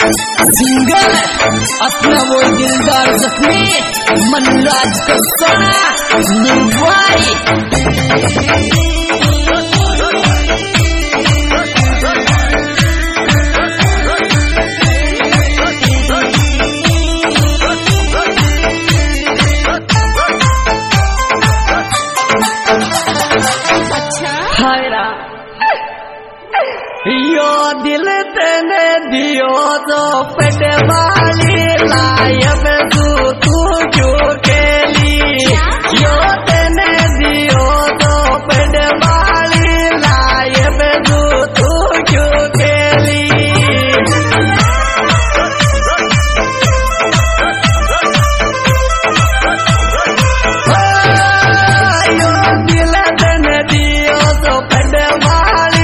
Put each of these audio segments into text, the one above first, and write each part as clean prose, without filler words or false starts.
Singer अपना वो दिलदार जख्मी मनराज का सोना मुंबई। यो दिल तने दियो तो पेट वाली लायब तू क्यों केली। यो तने दियो तो पेट वाली लायब तू क्यों केली। यो दिल तने दियो तो पेट वाली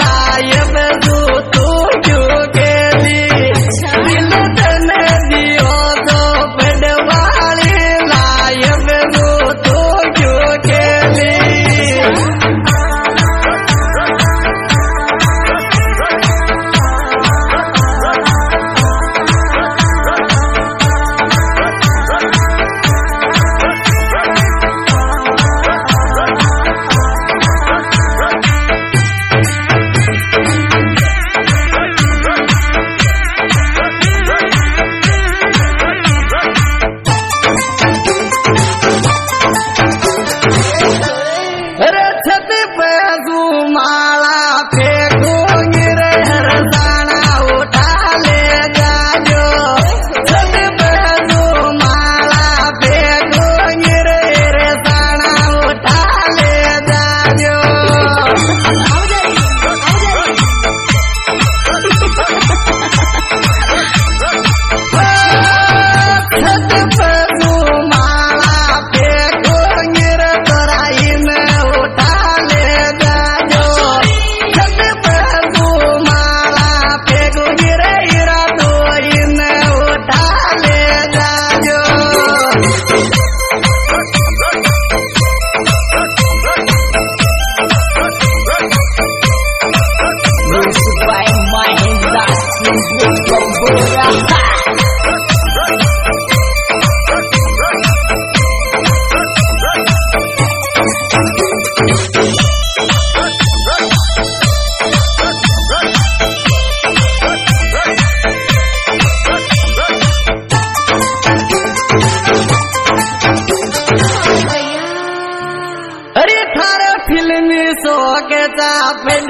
फिल्मी सोकेता पेट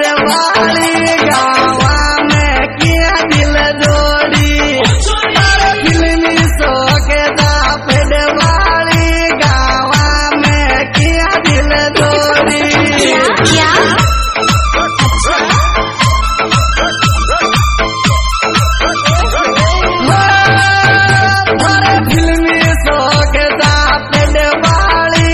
वाली गावा में किया दिल जोड़ी। फिल्मी सोकेता पेट वाली गावा में किया दिल जोड़ी। फिल्मी सोकेता पेट वाली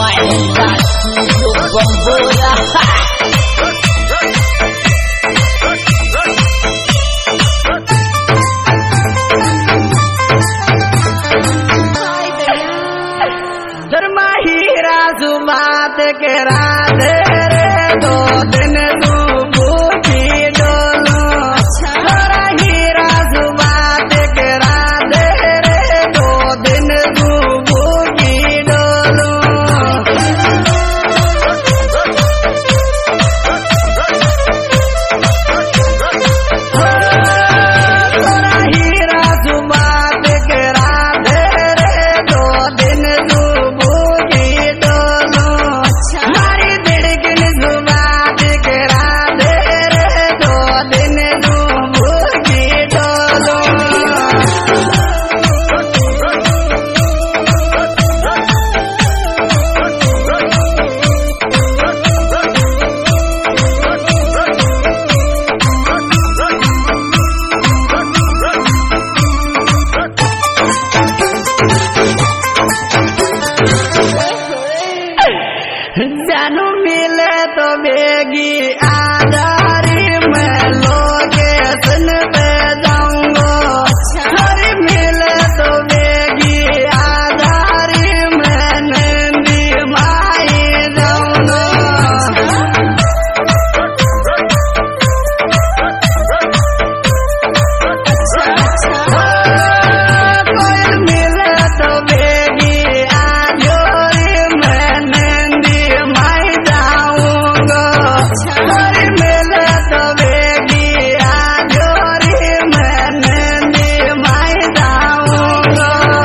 Mahindra Studio Bambora. धर्मा हीरा जुबात के राधे रे 2 दिन तू भूखी डोलो धरा हीरा जुबात के राधे रे 2 दिन तू भूखी डोलो धरा हीरा जुबात के राधे रे 2 दिन तू जानू मिले तो बेगी आजारी मैं लोकेशन पे जाऊंगा हरी मिले तो बेगी आजारी मैं नंदी माई जाऊंगा कोई मिले तो बेगी आजोरी मैं नंदी माई जाऊंगा हरी मिले तो बेगी आजोरी मैं नंदी माई जाऊंगा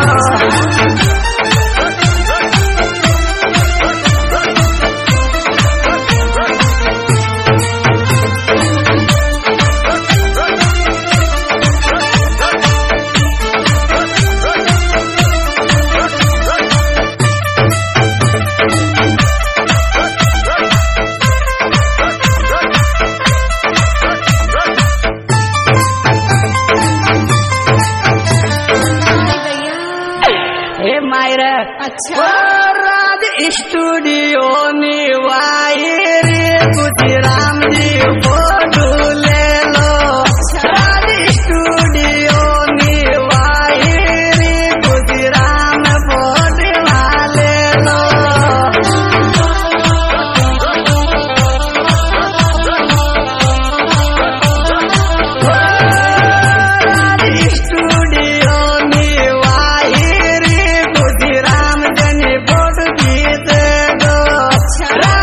मायरा अच्छा राज स्टूडियो निवाई कुछ राम जी फोटो ले लो राज स्टूडियो निवाई कुछ राम फोटो ले लो राज स्टूडियो राम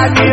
लागी